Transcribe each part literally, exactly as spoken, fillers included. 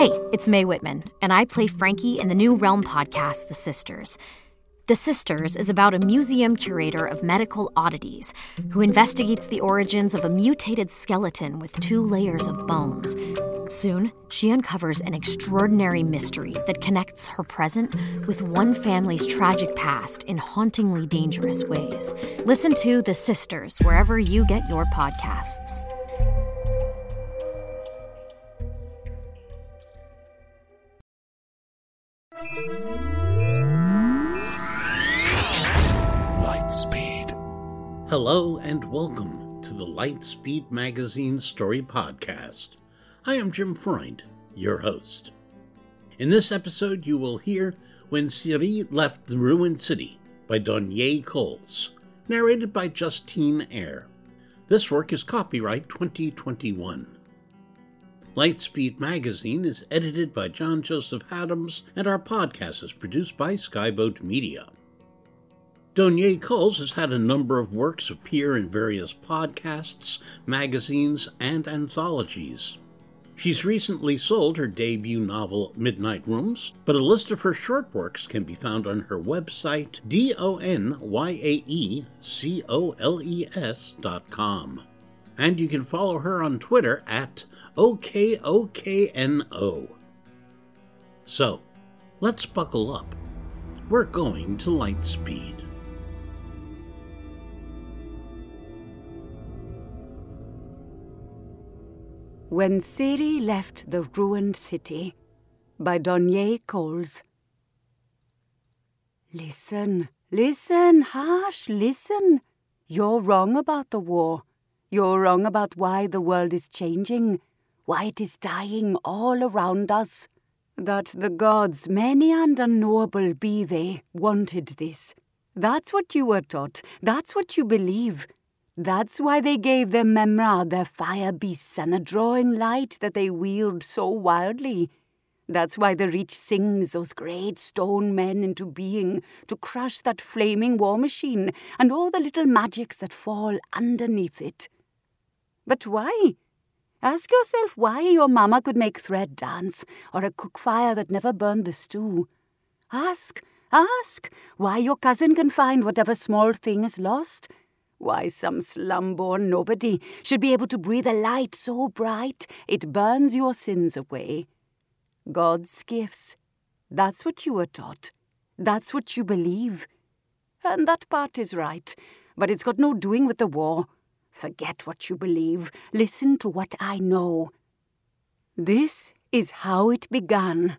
Hey, it's Mae Whitman, and I play Frankie in the new Realm podcast, The Sisters. The Sisters is about a museum curator of medical oddities who investigates the origins of a mutated skeleton with two layers of bones. Soon, she uncovers an extraordinary mystery that connects her present with one family's tragic past in hauntingly dangerous ways. Listen to The Sisters wherever you get your podcasts. Lightspeed. Hello and welcome to the Lightspeed Magazine Story Podcast. I am Jim Freund, your host. In this episode, you will hear When Ciri Left the Ruined City by Donier Coles, narrated by Justine Eyre. This work is copyright twenty twenty-one. Lightspeed Magazine is edited by John Joseph Adams, and our podcast is produced by Skyboat Media. Donier Coles has had a number of works appear in various podcasts, magazines, and anthologies. She's recently sold her debut novel, Midnight Rooms, but a list of her short works can be found on her website, D O N Y A E C O L E S dot com. And you can follow her on Twitter at O K O K N O. So, let's buckle up. We're going to Lightspeed. When Ciri Left the Ruined City by Donier Coles. Listen, listen, hush, listen. You're wrong about the war. You're wrong about why the world is changing, why it is dying all around us. That the gods, many and unknowable be they, wanted this. That's what you were taught. That's what you believe. That's why they gave their Memra their fire beasts and the drawing light that they wield so wildly. That's why the Reach sings those great stone men into being to crush that flaming war machine and all the little magics that fall underneath it. But why? Ask yourself why your mama could make thread dance or a cook fire that never burned the stew. Ask, ask why your cousin can find whatever small thing is lost. Why some slum-born nobody should be able to breathe a light so bright it burns your sins away. God's gifts. That's what you were taught. That's what you believe. And that part is right, but it's got no doing with the war. Forget what you believe. Listen to what I know. This is how it began.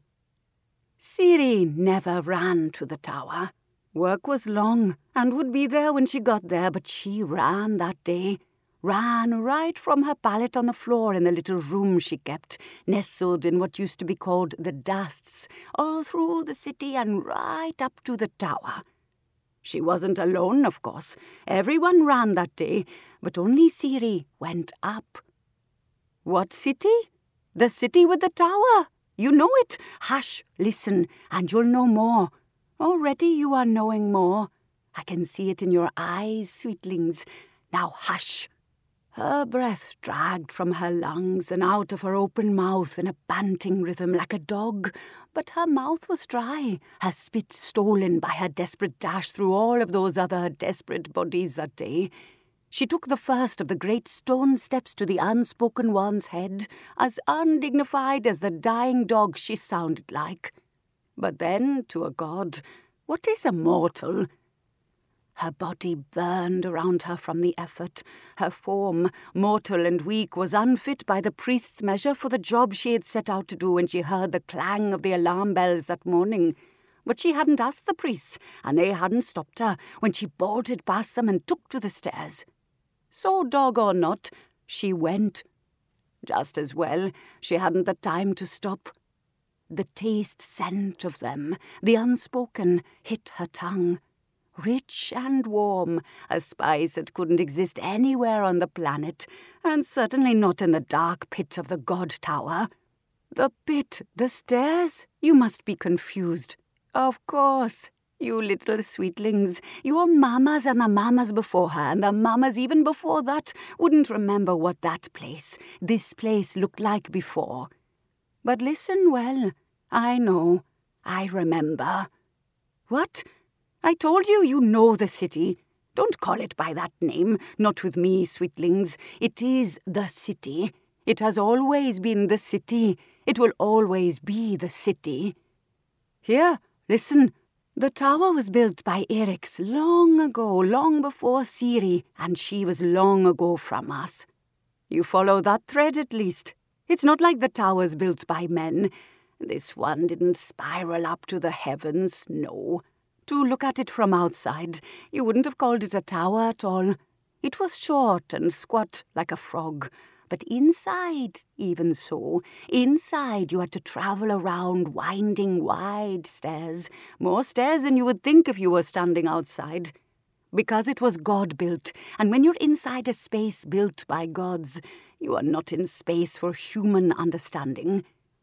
Ciri never ran to the tower. Work was long and would be there when she got there, but she ran that day. Ran right from her pallet on the floor in the little room she kept, nestled in what used to be called the Dasts, all through the city and right up to the tower. She wasn't alone, of course. Everyone ran that day, but only Ciri went up. What city? The city with the tower. You know it. Hush, listen, and you'll know more. Already you are knowing more. I can see it in your eyes, sweetlings. Now hush. Her breath dragged from her lungs and out of her open mouth in a panting rhythm like a dog, but her mouth was dry, her spit stolen by her desperate dash through all of those other desperate bodies that day. She took the first of the great stone steps to the unspoken one's head, as undignified as the dying dog she sounded like. But then, to a god, what is a mortal? Her body burned around her from the effort. Her form, mortal and weak, was unfit by the priest's measure for the job she had set out to do when she heard the clang of the alarm bells that morning. But she hadn't asked the priests, and they hadn't stopped her when she bolted past them and took to the stairs. So, dog or not, she went. Just as well, she hadn't the time to stop. The taste scent of them, the unspoken, hit her tongue. Rich and warm, a spice that couldn't exist anywhere on the planet, and certainly not in the dark pit of the God Tower. The pit, the stairs? You must be confused. Of course. You little sweetlings, your mamas and the mamas before her and the mamas even before that wouldn't remember what that place, this place, looked like before. But listen well. I know. I remember. What? I told you you know the city. Don't call it by that name. Not with me, sweetlings. It is the city. It has always been the city. It will always be the city. Here, listen. The tower was built by Eryx long ago, long before Ciri, and she was long ago from us. You follow that thread at least. It's not like the towers built by men. This one didn't spiral up to the heavens, no. To look at it from outside, you wouldn't have called it a tower at all. It was short and squat like a frog. But inside, even so, inside you had to travel around winding wide stairs, more stairs than you would think if you were standing outside. Because it was God-built, and when you're inside a space built by gods, you are not in space for human understanding.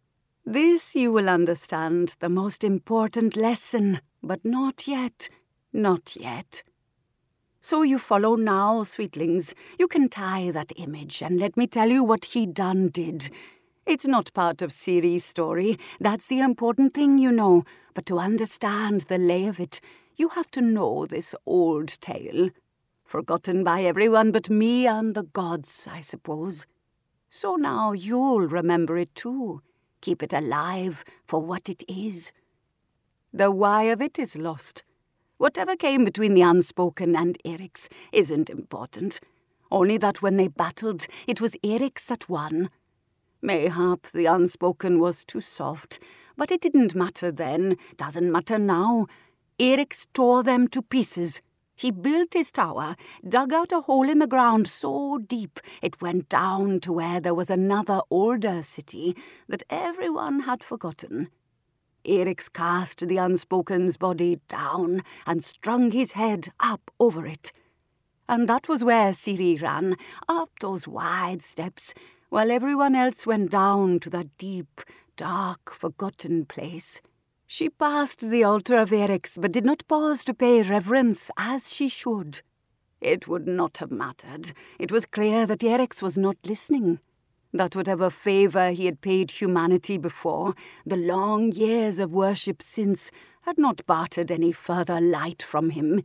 This you will understand, the most important lesson, but not yet, not yet. So you follow now, sweetlings. You can tie that image, and let me tell you what he done did. It's not part of Ciri's story. That's the important thing, you know. But to understand the lay of it, you have to know this old tale. Forgotten by everyone but me and the gods, I suppose. So now you'll remember it too. Keep it alive for what it is. The why of it is lost. Whatever came between the Unspoken and Eryx isn't important. Only that when they battled, it was Eryx that won. Mayhap the Unspoken was too soft, but it didn't matter then, doesn't matter now. Eryx tore them to pieces. He built his tower, dug out a hole in the ground so deep it went down to where there was another older city that everyone had forgotten. Eryx cast the Unspoken's body down and strung his head up over it. And that was where Ciri ran, up those wide steps, while everyone else went down to that deep, dark, forgotten place. She passed the altar of Eryx, but did not pause to pay reverence as she should. It would not have mattered. It was clear that Eryx was not listening. That whatever favour he had paid humanity before, the long years of worship since, had not bartered any further light from him.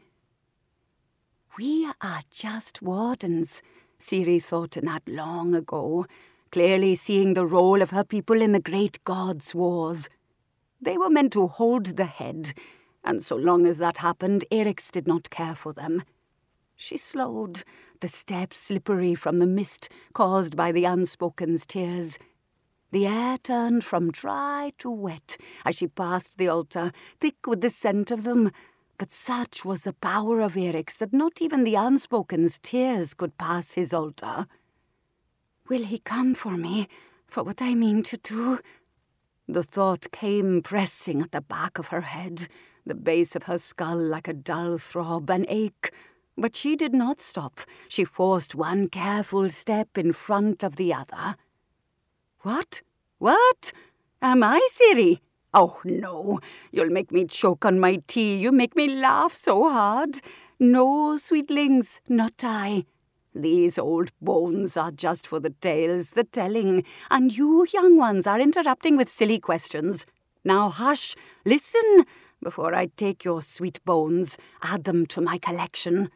We are just wardens, Ciri thought in that long ago, clearly seeing the role of her people in the great gods' wars. They were meant to hold the head, and so long as that happened, Eryx did not care for them. She slowed, the steps slippery from the mist caused by the Unspoken's tears. The air turned from dry to wet as she passed the altar, thick with the scent of them. But such was the power of Eryx that not even the Unspoken's tears could pass his altar. Will he come for me, for what I mean to do? The thought came pressing at the back of her head, the base of her skull like a dull throb, an ache. But she did not stop. She forced one careful step in front of the other. What? What? Am I Ciri? Oh, no. You'll make me choke on my tea. You make me laugh so hard. No, sweetlings, not I. These old bones are just for the tales, the telling, and you young ones are interrupting with silly questions. Now hush, listen, before I take your sweet bones, add them to my collection.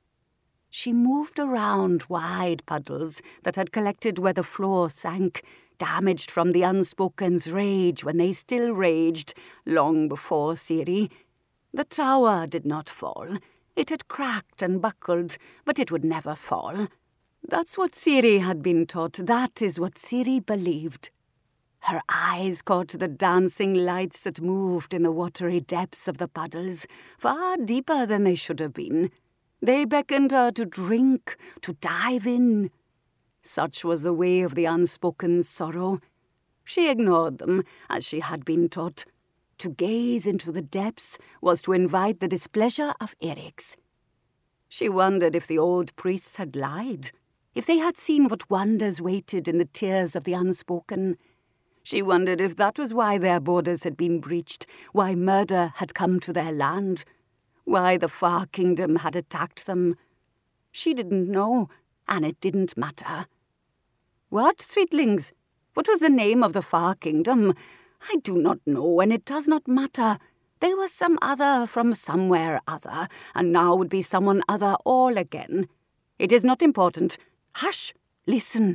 She moved around wide puddles that had collected where the floor sank, damaged from the Unspoken's rage when they still raged, long before Ciri. The tower did not fall. It had cracked and buckled, but it would never fall. That's what Ciri had been taught. That is what Ciri believed. Her eyes caught the dancing lights that moved in the watery depths of the puddles, far deeper than they should have been. They beckoned her to drink, to dive in. Such was the way of the Unspoken's sorrow. She ignored them, as she had been taught. To gaze into the depths was to invite the displeasure of Eryx. She wondered if the old priests had lied, if they had seen what wonders waited in the tears of the Unspoken. She wondered if that was why their borders had been breached, why murder had come to their land, why the Far Kingdom had attacked them. She didn't know, and it didn't matter. What, sweetlings? What was the name of the far kingdom? I do not know, and it does not matter. They were some other from somewhere other, and now would be someone other all again. It is not important. Hush! Listen.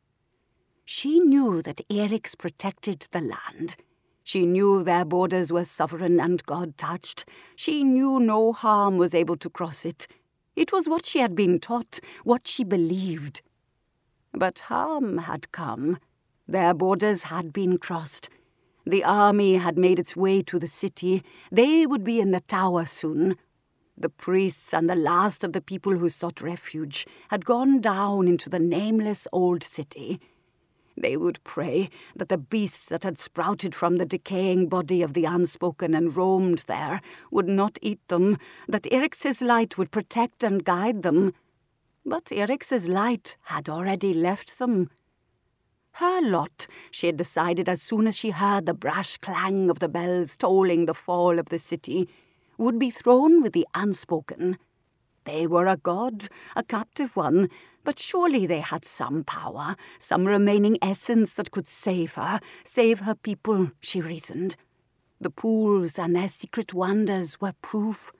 She knew that Eryx protected the land. She knew their borders were sovereign and God-touched. She knew no harm was able to cross it. It was what she had been taught, what she believed. But harm had come. Their borders had been crossed. The army had made its way to the city. They would be in the tower soon. The priests and the last of the people who sought refuge had gone down into the nameless old city. They would pray that the beasts that had sprouted from the decaying body of the Unspoken and roamed there would not eat them, that Eryx's light would protect and guide them. But Eryx's light had already left them. Her lot, she had decided as soon as she heard the brash clang of the bells tolling the fall of the city, would be thrown with the Unspoken. They were a god, a captive one, but surely they had some power, some remaining essence that could save her, save her people, she reasoned. The pools and their secret wonders were proof.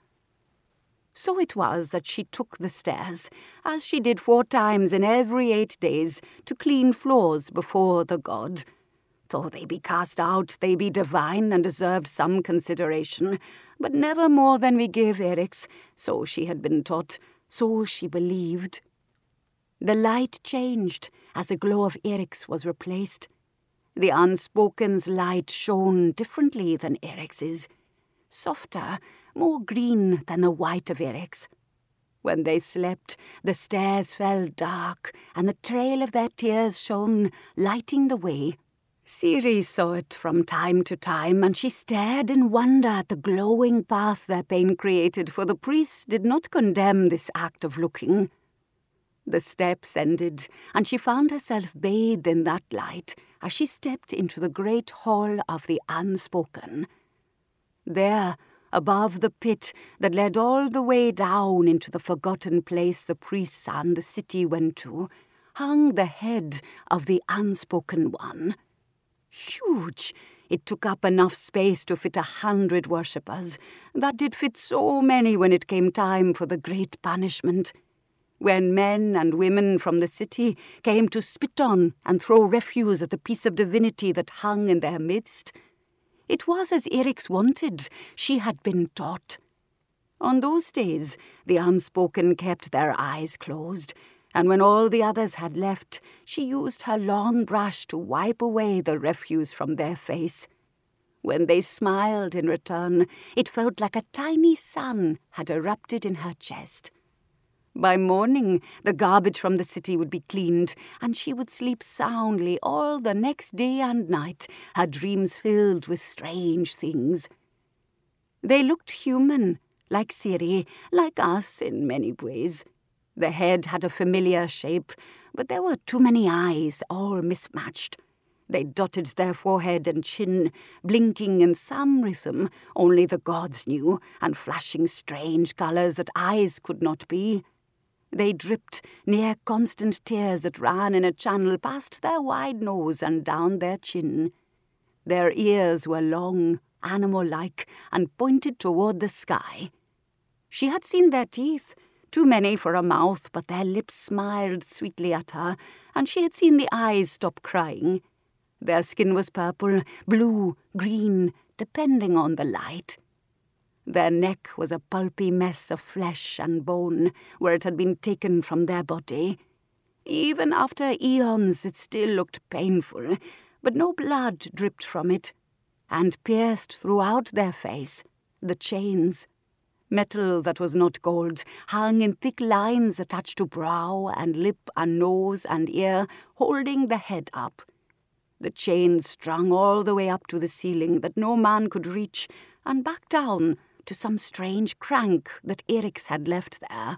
So it was that she took the stairs, as she did four times in every eight days, to clean floors before the god. Though they be cast out, they be divine and deserved some consideration, but never more than we give Eryx, so she had been taught, so she believed. The light changed as the glow of Eryx was replaced. The Unspoken's light shone differently than Eryx's, softer, more green than the white of Eryx. When they slept, the stairs fell dark, and the trail of their tears shone, lighting the way. Ciri saw it from time to time, and she stared in wonder at the glowing path their pain created, for the priest did not condemn this act of looking. The steps ended, and she found herself bathed in that light as she stepped into the great hall of the Unspoken. There, above the pit that led all the way down into the forgotten place the priests and the city went to, hung the head of the Unspoken One. Huge! It took up enough space to fit a hundred worshippers. That did fit so many when it came time for the great banishment. When men and women from the city came to spit on and throw refuse at the piece of divinity that hung in their midst. It was as Eryx wanted, she had been taught. On those days, the Unspoken kept their eyes closed, and when all the others had left, she used her long brush to wipe away the refuse from their face. When they smiled in return, it felt like a tiny sun had erupted in her chest. By morning, the garbage from the city would be cleaned, and she would sleep soundly all the next day and night, her dreams filled with strange things. They looked human, like Ciri, like us in many ways. The head had a familiar shape, but there were too many eyes, all mismatched. They dotted their forehead and chin, blinking in some rhythm only the gods knew, and flashing strange colours that eyes could not be. They dripped near constant tears that ran in a channel past their wide nose and down their chin. Their ears were long, animal-like, and pointed toward the sky. She had seen their teeth, too many for a mouth, but their lips smiled sweetly at her, and she had seen the eyes stop crying. Their skin was purple, blue, green, depending on the light. Their neck was a pulpy mess of flesh and bone, where it had been taken from their body. Even after eons it still looked painful, but no blood dripped from it. And pierced throughout their face, the chains. Metal that was not gold, hung in thick lines attached to brow and lip and nose and ear, holding the head up. The chains strung all the way up to the ceiling that no man could reach, and back down to some strange crank that Eryx had left there.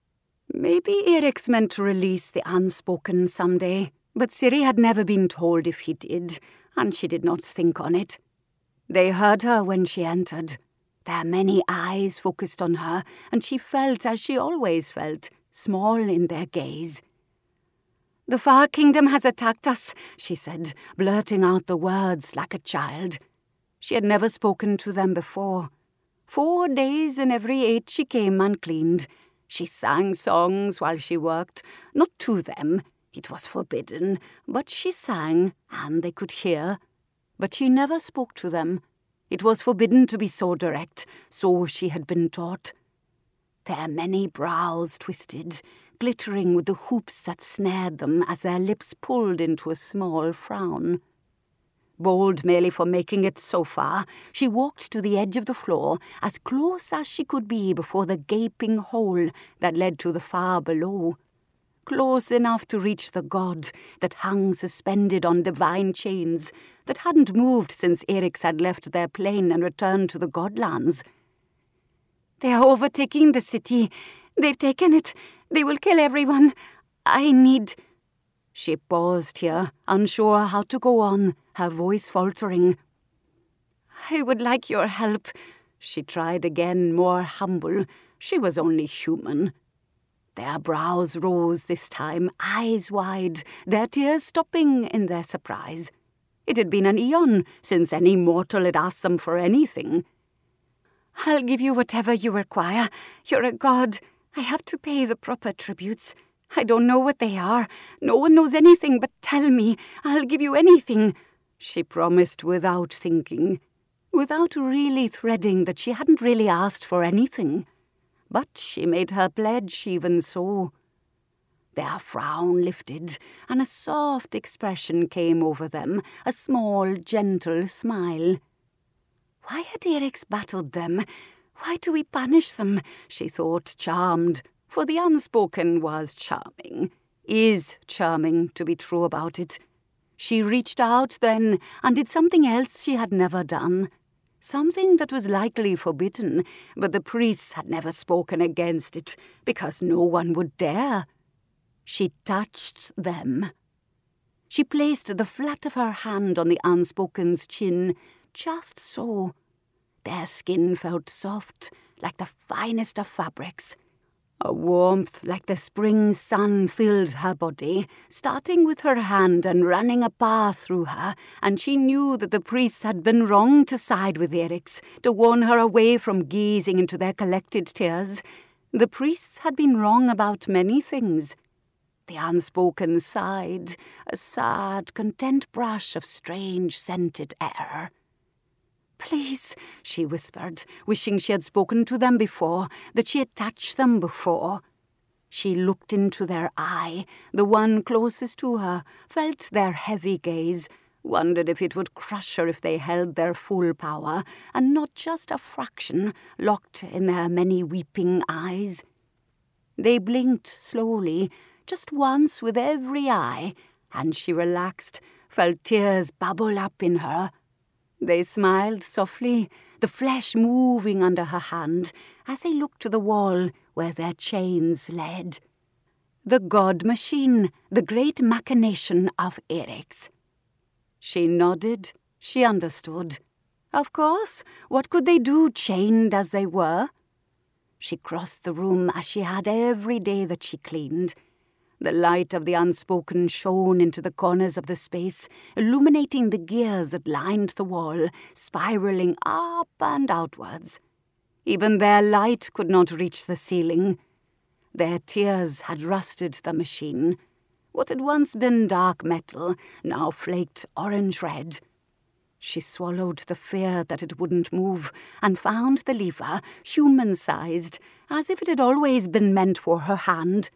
Maybe Eryx meant to release the Unspoken some day, but Ciri had never been told if he did, and she did not think on it. They heard her when she entered. Their many eyes focused on her, and she felt, as she always felt, small in their gaze. "The Far Kingdom has attacked us," she said, blurting out the words like a child. She had never spoken to them before. Four days in every eight she came and cleaned. She sang songs while she worked, not to them. It was forbidden, but she sang, and they could hear. But she never spoke to them. It was forbidden to be so direct, so she had been taught. Their many brows twisted, glittering with the hoops that snared them as their lips pulled into a small frown. Bold merely for making it so far, she walked to the edge of the floor, as close as she could be before the gaping hole that led to the far below. Close enough to reach the god that hung suspended on divine chains, that hadn't moved since Eric's had left their plane and returned to the Godlands. "They are overtaking the city. They've taken it. They will kill everyone. I need..." She paused here, unsure how to go on, her voice faltering. "I would like your help." She tried again, more humble. She was only human. Their brows rose this time, eyes wide, their tears stopping in their surprise. It had been an eon since any mortal had asked them for anything. "I'll give you whatever you require. You're a god. I have to pay the proper tributes. I don't know what they are. No one knows anything, but tell me. I'll give you anything," she promised without thinking, without really threading that she hadn't really asked for anything. But she made her pledge even so. Their frown lifted, and a soft expression came over them, a small, gentle smile. Why had Eric's battled them? Why do we punish them? She thought, charmed. For the unspoken was charming, is charming to be true about it. She reached out then and did something else she had never done. Something that was likely forbidden, but the priests had never spoken against it, because no one would dare. She touched them. She placed the flat of her hand on the unspoken's chin, just so. Their skin felt soft, like the finest of fabrics. A warmth like the spring sun filled her body, starting with her hand and running a path through her, and she knew that the priests had been wrong to side with Eric's, to warn her away from gazing into their collected tears. The priests had been wrong about many things. The unspoken sighed, a sad, content brush of strange, scented air. "Please," she whispered, wishing she had spoken to them before, that she had touched them before. She looked into their eye, the one closest to her, felt their heavy gaze, wondered if it would crush her if they held their full power, and not just a fraction, locked in their many weeping eyes. They blinked slowly, just once with every eye, and she relaxed, felt tears bubble up in her. They smiled softly, the flesh moving under her hand, as they looked to the wall where their chains led. The god machine, the great machination of Eric's. She nodded. She understood. Of course, what could they do, chained as they were? She crossed the room as she had every day that she cleaned. The light of the unspoken shone into the corners of the space, illuminating the gears that lined the wall, spiraling up and outwards. Even their light could not reach the ceiling. Their tears had rusted the machine. What had once been dark metal now flaked orange-red. She swallowed the fear that it wouldn't move, and found the lever, human-sized, as if it had always been meant for her hand.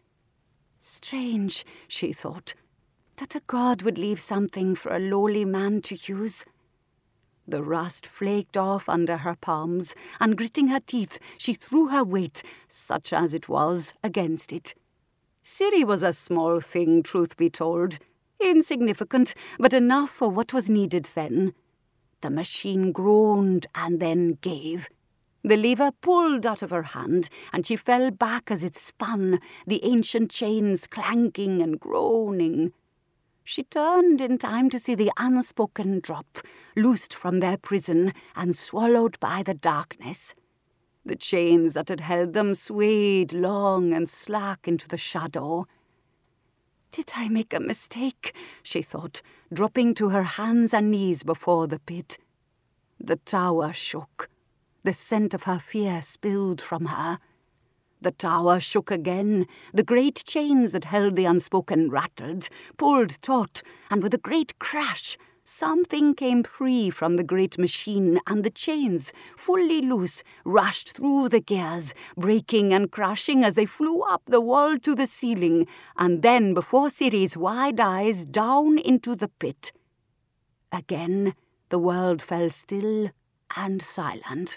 Strange, she thought, that a god would leave something for a lowly man to use. The rust flaked off under her palms, and gritting her teeth, she threw her weight, such as it was, against it. Ciri was a small thing, truth be told. Insignificant, but enough for what was needed then. The machine groaned and then gave. The lever pulled out of her hand, and she fell back as it spun, the ancient chains clanking and groaning. She turned in time to see the unspoken drop, loosed from their prison and swallowed by the darkness. The chains that had held them swayed long and slack into the shadow. Did I make a mistake? She thought, dropping to her hands and knees before the pit. The tower shook. The scent of her fear spilled from her. The tower shook again. The great chains that held the Unspoken rattled, pulled taut, and with a great crash, something came free from the great machine, and the chains, fully loose, rushed through the gears, breaking and crashing as they flew up the wall to the ceiling, and then, before Ciri's wide eyes, down into the pit. Again, the world fell still and silent.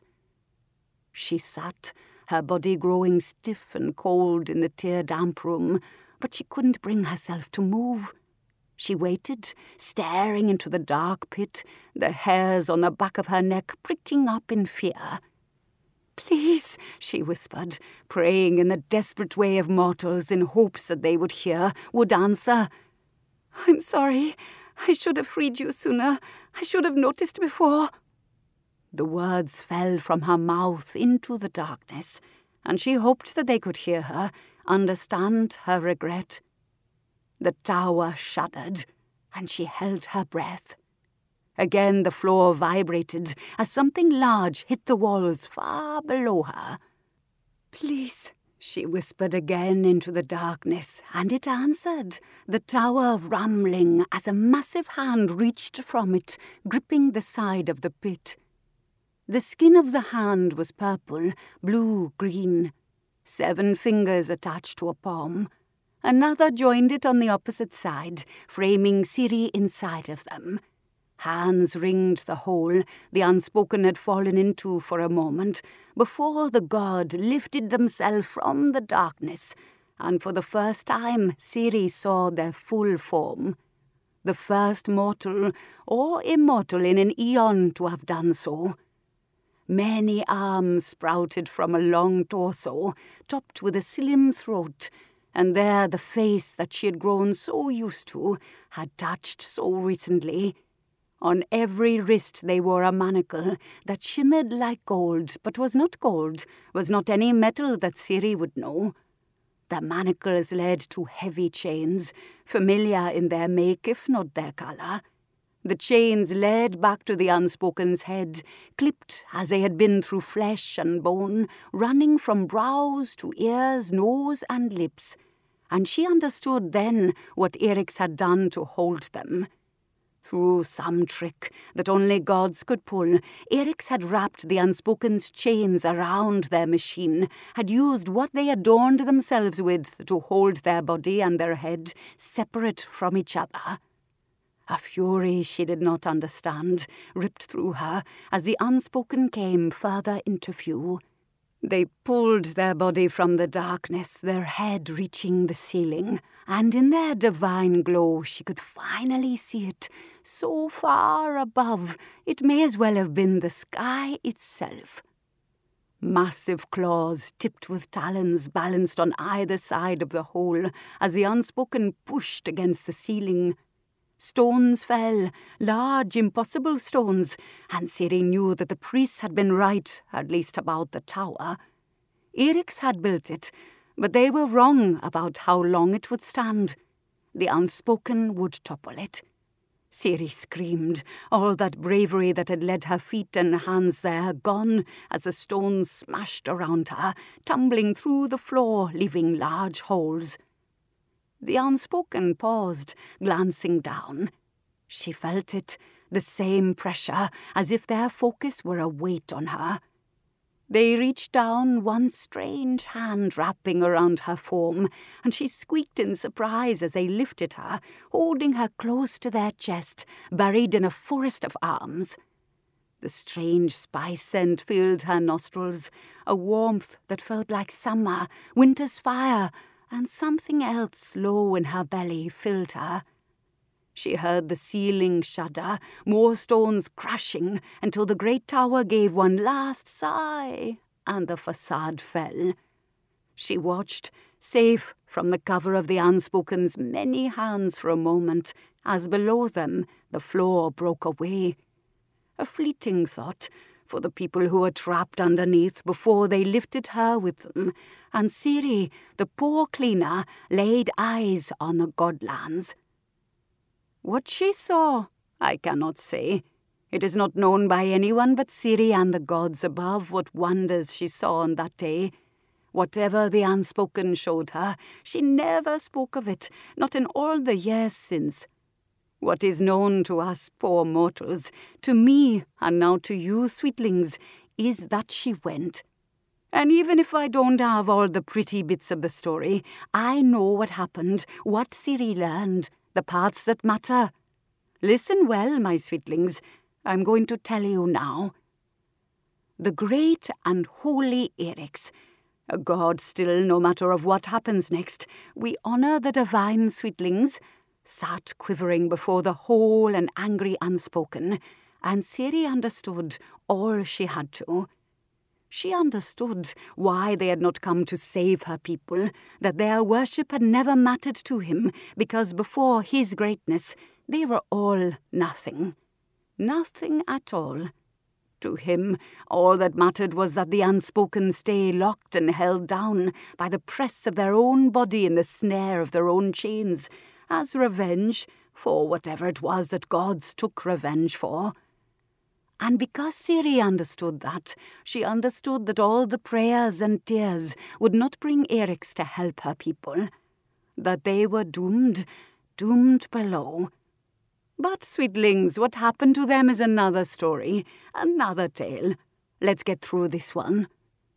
She sat, her body growing stiff and cold in the tear-damp room, but she couldn't bring herself to move. She waited, staring into the dark pit, the hairs on the back of her neck pricking up in fear. "Please," she whispered, praying in the desperate way of mortals in hopes that they would hear, would answer. "I'm sorry. I should have freed you sooner. I should have noticed before." The words fell from her mouth into the darkness, and she hoped that they could hear her, understand her regret. The tower shuddered, and she held her breath. Again the floor vibrated as something large hit the walls far below her. "Please," she whispered again into the darkness, and it answered, the tower rumbling as a massive hand reached from it, gripping the side of the pit. The skin of the hand was purple, blue, green. Seven fingers attached to a palm. Another joined it on the opposite side, framing Ciri inside of them. Hands ringed the hole the Unspoken had fallen into for a moment, before the god lifted themselves from the darkness, and for the first time Ciri saw their full form. The first mortal, or immortal in an eon to have done so. Many arms sprouted from a long torso, topped with a slim throat, and there the face that she had grown so used to had touched so recently. On every wrist they wore a manacle that shimmered like gold, but was not gold, was not any metal that Ciri would know. The manacles led to heavy chains, familiar in their make if not their colour. The chains led back to the Unspoken's head, clipped as they had been through flesh and bone, running from brows to ears, nose and lips. And she understood then what Eryx had done to hold them. Through some trick that only gods could pull, Eryx had wrapped the Unspoken's chains around their machine, had used what they adorned themselves with to hold their body and their head separate from each other. A fury she did not understand ripped through her as the Unspoken came further into view. They pulled their body from the darkness, their head reaching the ceiling, and in their divine glow she could finally see it, so far above it may as well have been the sky itself. Massive claws tipped with talons balanced on either side of the hole as the Unspoken pushed against the ceiling. Stones fell, large, impossible stones, and Ciri knew that the priests had been right, at least about the tower. Eryx had built it, but they were wrong about how long it would stand. The Unspoken would topple it. Ciri screamed, all that bravery that had led her feet and hands there gone as the stones smashed around her, tumbling through the floor, leaving large holes. The Unspoken paused, glancing down. She felt it, the same pressure, as if their focus were a weight on her. They reached down, one strange hand wrapping around her form, and she squeaked in surprise as they lifted her, holding her close to their chest, buried in a forest of arms. The strange spice scent filled her nostrils, a warmth that felt like summer, winter's fire, and something else low in her belly filled her. She heard the ceiling shudder, more stones crashing, until the great tower gave one last sigh, and the facade fell. She watched, safe from the cover of the Unspoken's many hands for a moment, as below them the floor broke away. A fleeting thought, for the people who were trapped underneath before they lifted her with them, and Ciri, the poor cleaner, laid eyes on the Godlands. What she saw, I cannot say. It is not known by anyone but Ciri and the gods above what wonders she saw on that day. Whatever the unspoken showed her, she never spoke of it, not in all the years since. What is known to us poor mortals, to me, and now to you, sweetlings, is that she went. And even if I don't have all the pretty bits of the story, I know what happened, what Ciri learned, the parts that matter. Listen well, my sweetlings. I'm going to tell you now. The great and holy Eryx, a god still no matter of what happens next, we honour the divine sweetlings, sat quivering before the whole and angry unspoken, and Ciri understood all she had to. She understood why they had not come to save her people, that their worship had never mattered to him, because before his greatness they were all nothing. Nothing at all. To him, all that mattered was that the unspoken stay locked and held down by the press of their own body in the snare of their own chains, as revenge for whatever it was that gods took revenge for. And because Ciri understood that, she understood that all the prayers and tears would not bring Eryx to help her people, that they were doomed, doomed below. But, sweetlings, what happened to them is another story, another tale. Let's get through this one.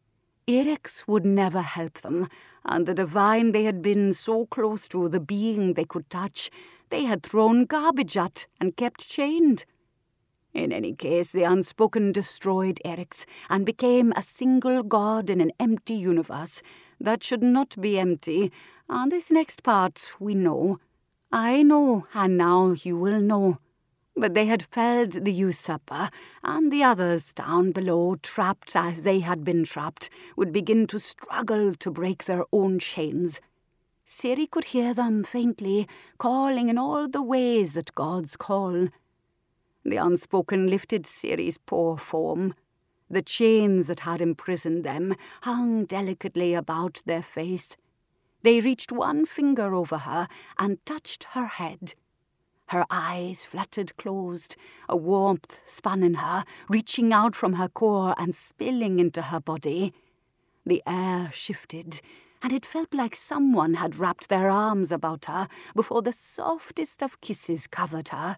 Eryx would never help them, and the divine they had been so close to, the being they could touch, they had thrown garbage at and kept chained. In any case, the unspoken destroyed Eryx and became a single god in an empty universe that should not be empty, and this next part we know. I know, and now you will know. But they had felled the usurper, and the others down below, trapped as they had been trapped, would begin to struggle to break their own chains. Ciri could hear them faintly, calling in all the ways that gods call. The unspoken lifted Ciri's poor form. The chains that had imprisoned them hung delicately about their face. They reached one finger over her and touched her head. Her eyes fluttered closed, a warmth spun in her, reaching out from her core and spilling into her body. The air shifted, and it felt like someone had wrapped their arms about her before the softest of kisses covered her.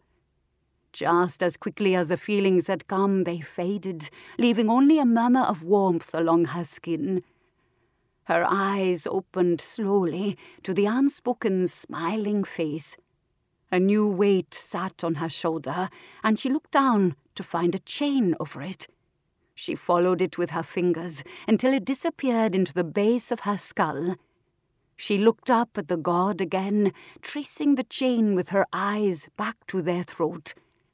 Just as quickly as the feelings had come, they faded, leaving only a murmur of warmth along her skin. Her eyes opened slowly to the unspoken smiling face. A new weight sat on her shoulder, and she looked down to find a chain over it. She followed it with her fingers until it disappeared into the base of her skull. She looked up at the god again, tracing the chain with her eyes back to their throat.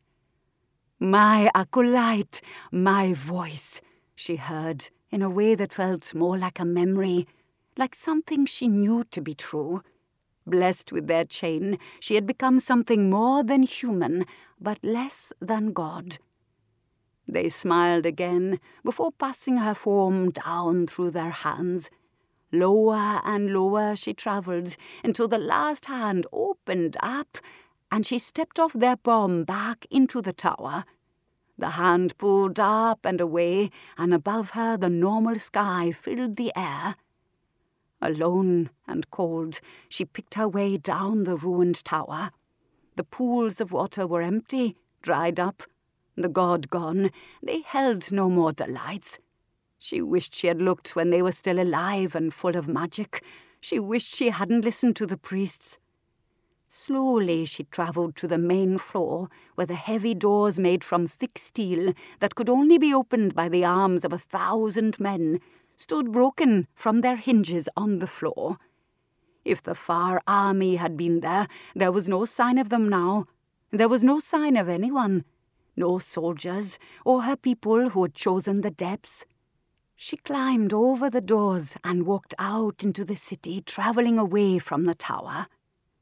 "My acolyte, my voice," she heard, in a way that felt more like a memory, like something she knew to be true. Blessed with their chain, she had become something more than human, but less than God. They smiled again, before passing her form down through their hands. Lower and lower she travelled, until the last hand opened up, and she stepped off their bomb back into the tower. The hand pulled up and away, and above her the normal sky filled the air. Alone and cold, she picked her way down the ruined tower. The pools of water were empty, dried up. The god gone, they held no more delights. She wished she had looked when they were still alive and full of magic. She wished she hadn't listened to the priests. Slowly she travelled to the main floor, where the heavy doors made from thick steel that could only be opened by the arms of a thousand men stood broken from their hinges on the floor. If the far army had been there, there was no sign of them now. There was no sign of anyone, no soldiers or her people who had chosen the depths. She climbed over the doors and walked out into the city, travelling away from the tower.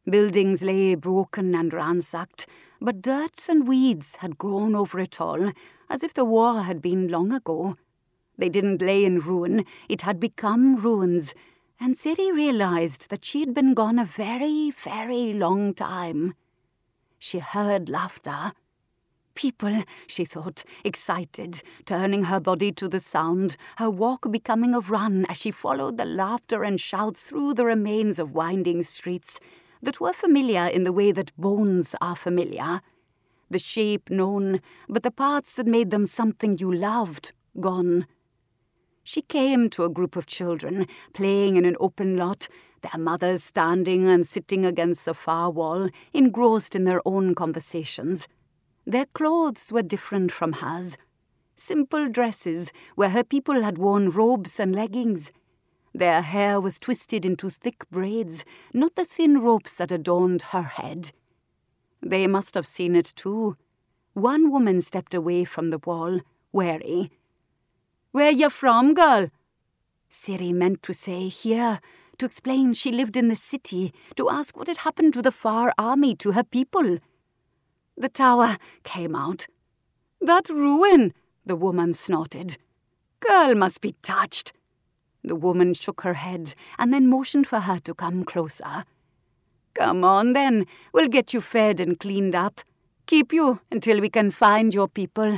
Buildings lay broken and ransacked, but dirt and weeds had grown over it all, as if the war had been long ago. They didn't lay in ruin, it had become ruins, and Ciri realized that she had been gone a very, very long time. She heard laughter. People, she thought, excited, turning her body to the sound, her walk becoming a run as she followed the laughter and shouts through the remains of winding streets that were familiar in the way that bones are familiar. The shape known, but the parts that made them something you loved, gone. She came to a group of children, playing in an open lot, their mothers standing and sitting against the far wall, engrossed in their own conversations. Their clothes were different from hers. Simple dresses where her people had worn robes and leggings. Their hair was twisted into thick braids, not the thin ropes that adorned her head. They must have seen it too. One woman stepped away from the wall, wary. "Where you from, girl?" Ciri meant to say here, to explain she lived in the city, to ask what had happened to the far army, to her people. The tower came out. "That ruin," the woman snorted. "Girl must be touched." The woman shook her head and then motioned for her to come closer. "Come on then, we'll get you fed and cleaned up. Keep you until we can find your people."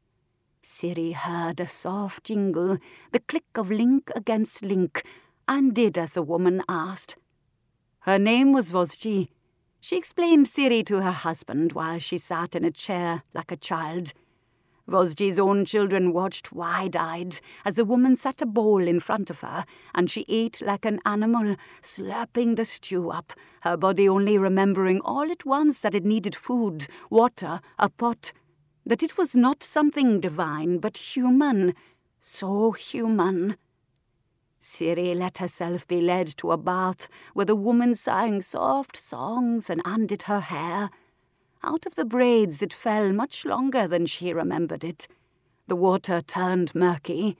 Ciri heard a soft jingle, the click of link against link, and did as the woman asked. Her name was Vosji. She explained Ciri to her husband while she sat in a chair like a child. Vosji's own children watched wide-eyed as the woman set a bowl in front of her, and she ate like an animal, slurping the stew up, her body only remembering all at once that it needed food, water, a pot, that it was not something divine, but human, so human. Ciri let herself be led to a bath where the woman sang soft songs and undid her hair. Out of the braids it fell much longer than she remembered it. The water turned murky.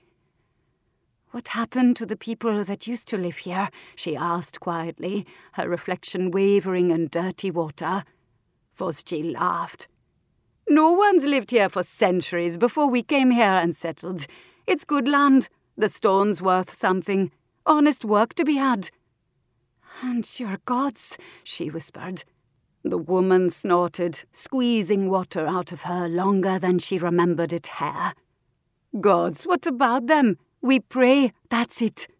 "What happened to the people that used to live here?" she asked quietly, her reflection wavering in dirty water. Vosji laughed. "No one's lived here for centuries before we came here and settled. It's good land. The stone's worth something. Honest work to be had." "And your gods," she whispered. The woman snorted, squeezing water out of her longer than she remembered it hair. "Gods, what about them? We pray, that's it."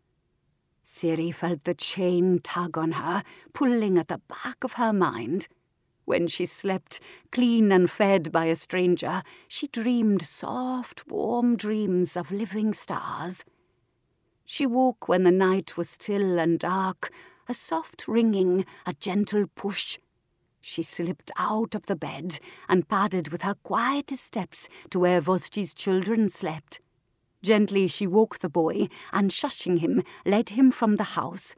Ciri felt the chain tug on her, pulling at the back of her mind. When she slept, clean and fed by a stranger, she dreamed soft, warm dreams of living stars. She woke when the night was still and dark, a soft ringing, a gentle push. She slipped out of the bed and padded with her quietest steps to where Vosji's children slept. Gently she woke the boy and, shushing him, led him from the house.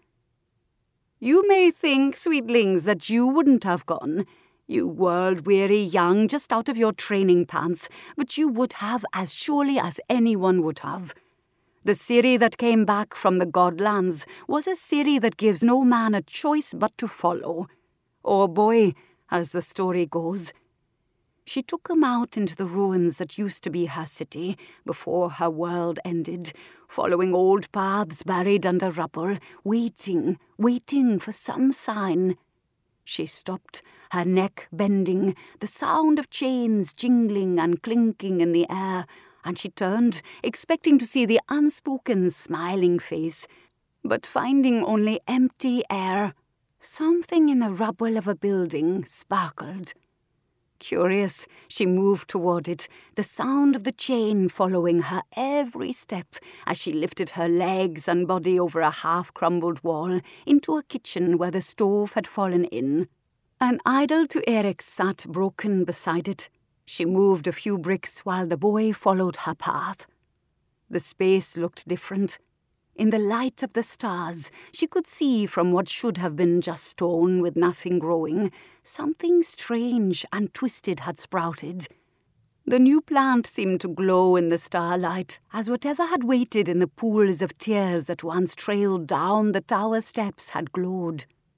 "You may think, sweetlings, that you wouldn't have gone. You world-weary young, just out of your training pants, but you would have as surely as anyone would have. The Ciri that came back from the Godlands was a Ciri that gives no man a choice but to follow. Or boy, as the story goes." She took him out into the ruins that used to be her city before her world ended, following old paths buried under rubble, waiting, waiting for some sign. She stopped, her neck bending, the sound of chains jingling and clinking in the air, and she turned, expecting to see the unspoken smiling face, but finding only empty air. Something in the rubble of a building sparkled. Curious, she moved toward it, the sound of the chain following her every step as she lifted her legs and body over a half-crumbled wall into a kitchen where the stove had fallen in. An idol to Erik sat broken beside it. She moved a few bricks while the boy followed her path. The space looked different. In the light of the stars, she could see from what should have been just stone with nothing growing, something strange and twisted had sprouted. The new plant seemed to glow in the starlight, as whatever had waited in the pools of tears that once trailed down the tower steps had glowed.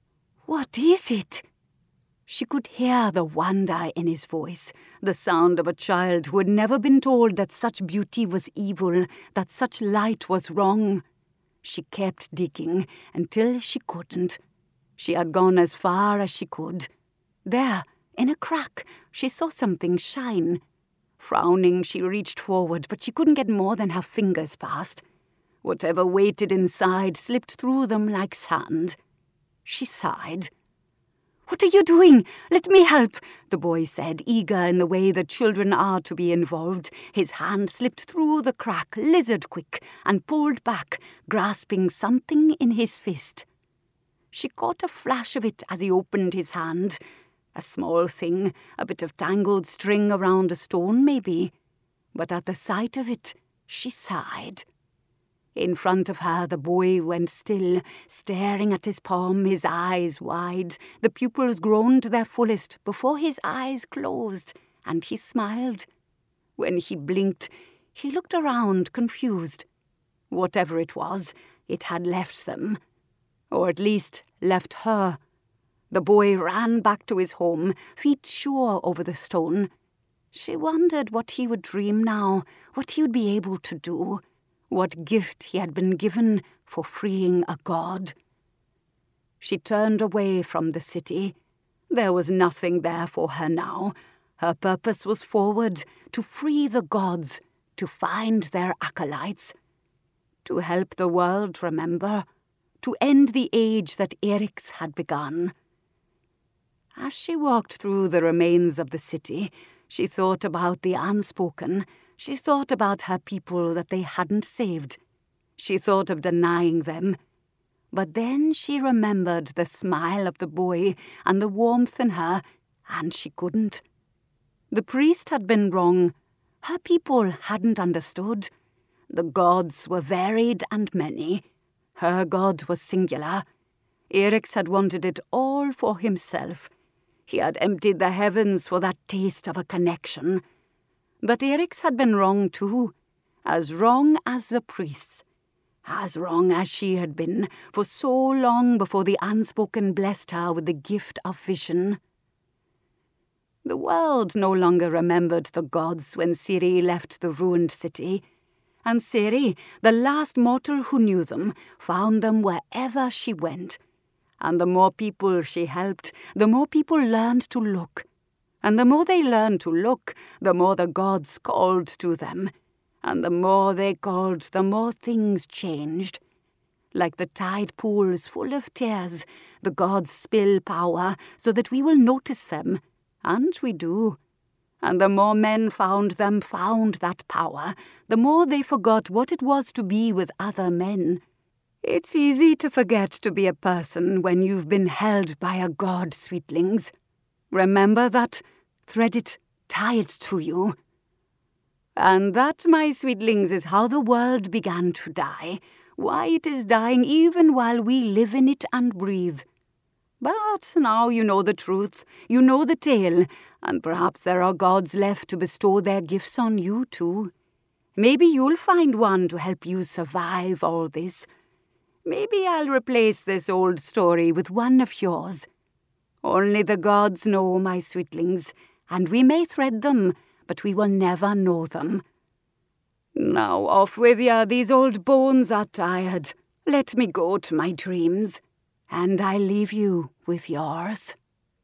What is it? She could hear the wonder in his voice, the sound of a child who had never been told that such beauty was evil, that such light was wrong. She kept digging until she couldn't. She had gone as far as she could. There, in a crack, she saw something shine. Frowning, she reached forward, but she couldn't get more than her fingers past. Whatever waited inside slipped through them like sand. She sighed. "What are you doing? Let me help," the boy said, eager in the way that children are to be involved. His hand slipped through the crack, lizard-quick, and pulled back, grasping something in his fist. She caught a flash of it as he opened his hand. A small thing, a bit of tangled string around a stone, maybe. But at the sight of it, she sighed. In front of her, the boy went still, staring at his palm, his eyes wide. The pupils grown to their fullest before his eyes closed, and he smiled. When he blinked, he looked around, confused. Whatever it was, it had left them. Or at least left her. The boy ran back to his home, feet sure over the stone. She wondered what he would dream now, what he would be able to do. What gift he had been given for freeing a god. She turned away from the city. There was nothing there for her now. Her purpose was forward, to free the gods, to find their acolytes, to help the world remember, to end the age that Eryx had begun. As she walked through the remains of the city, she thought about the unspoken. She thought about her people that they hadn't saved. She thought of denying them. But then she remembered the smile of the boy and the warmth in her, and she couldn't. The priest had been wrong. Her people hadn't understood. The gods were varied and many. Her god was singular. Eryx had wanted it all for himself. He had emptied the heavens for that taste of a connection. But Eryx had been wrong too, as wrong as the priests, as wrong as she had been for so long before the unspoken blessed her with the gift of vision. The world no longer remembered the gods when Ciri left the ruined city, and Ciri, the last mortal who knew them, found them wherever she went. And the more people she helped, the more people learned to look. And the more they learned to look, the more the gods called to them. And the more they called, the more things changed. Like the tide pools full of tears, the gods spill power so that we will notice them. And we do. And the more men found them, found that power, the more they forgot what it was to be with other men. It's easy to forget to be a person when you've been held by a god, sweetlings. Remember that. Thread it, tie it to you. And that, my sweetlings, is how the world began to die, why it is dying even while we live in it and breathe. But now you know the truth, you know the tale, and perhaps there are gods left to bestow their gifts on you too. Maybe you'll find one to help you survive all this. Maybe I'll replace this old story with one of yours. Only the gods know, my sweetlings, and we may thread them, but we will never know them. Now off with ya, these old bones are tired. Let me go to my dreams, and I leave you with yours.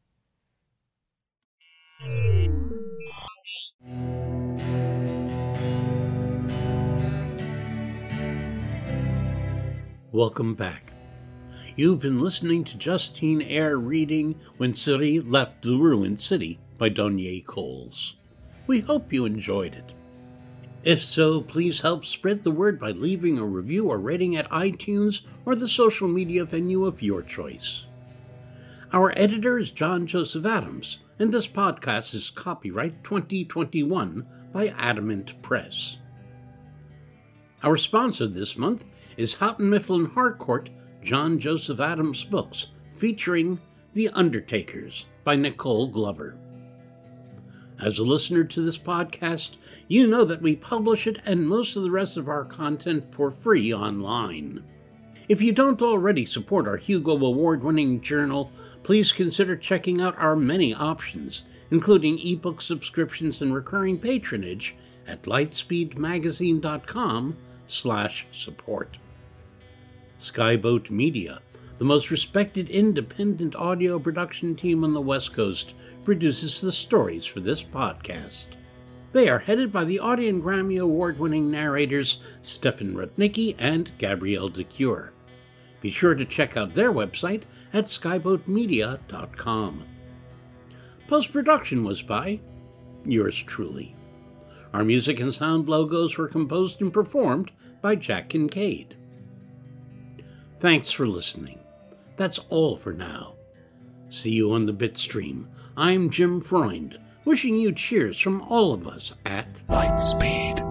Welcome back. You've been listening to Justine Eyre reading When Ciri Left the Ruined City by Donier Coles. We hope you enjoyed it. If so, please help spread the word by leaving a review or rating at iTunes or the social media venue of your choice. Our editor is John Joseph Adams, and this podcast is copyright twenty twenty-one by Adamant Press. Our sponsor this month is Houghton Mifflin Harcourt John Joseph Adams books, featuring The Undertakers by Nicole Glover. As a listener to this podcast, you know that we publish it and most of the rest of our content for free online. If you don't already support our Hugo Award-winning journal, please consider checking out our many options, including ebook subscriptions and recurring patronage at lightspeedmagazine.com slash support. Skyboat Media, the most respected independent audio production team on the West Coast, produces the stories for this podcast. They are headed by the Audie and Grammy Award-winning narrators Stefan Rudnicki and Gabrielle DeCure. Be sure to check out their website at skyboat media dot com. Post-production was by yours truly. Our music and sound logos were composed and performed by Jack Kincaid. Thanks for listening. That's all for now. See you on the Bitstream. I'm Jim Freund, wishing you cheers from all of us at Lightspeed.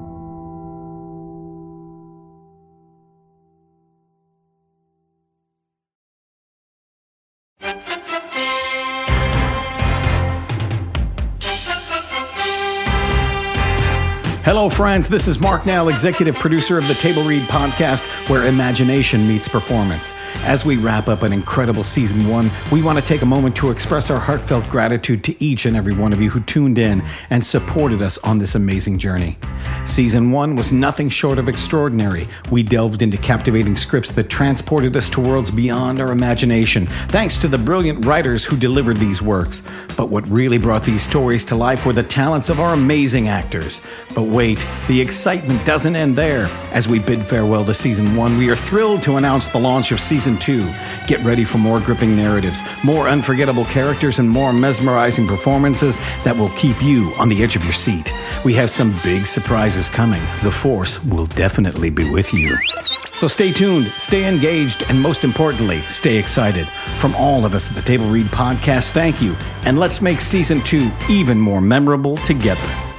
Hello, friends. This is Mark Nell, executive producer of the Table Read podcast, where imagination meets performance. As we wrap up an incredible season one, we want to take a moment to express our heartfelt gratitude to each and every one of you who tuned in and supported us on this amazing journey. Season one was nothing short of extraordinary. We delved into captivating scripts that transported us to worlds beyond our imagination, thanks to the brilliant writers who delivered these works. But what really brought these stories to life were the talents of our amazing actors. But wait, the excitement doesn't end there. As we bid farewell to Season one, we are thrilled to announce the launch of Season two. Get ready for more gripping narratives, more unforgettable characters, and more mesmerizing performances that will keep you on the edge of your seat. We have some big surprises coming. The Force will definitely be with you. So stay tuned, stay engaged, and most importantly, stay excited. From all of us at the Table Read podcast, thank you, and let's make Season two even more memorable together.